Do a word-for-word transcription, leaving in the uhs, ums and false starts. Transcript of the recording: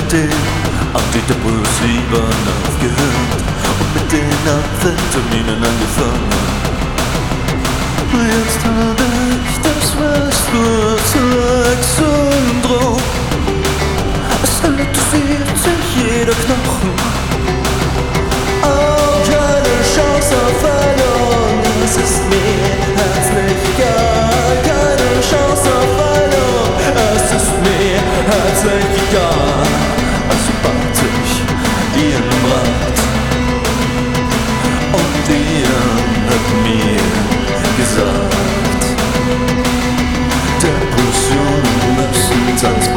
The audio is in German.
den Antidepressivern aufgehört und mit den Amphetaminen angefangen. Jetzt habe ich das Restless-Leg-Syndrom. Es elektrisiert sich jeder Knochen. Auch keine Chance auf Heilung. Es ist mir herzlich egal. Keine Chance auf Heilung. Es ist mir herzlich egal. Also bat ich ihren Rat und ihr habt mir gesagt, Depressionen müssen tanzen.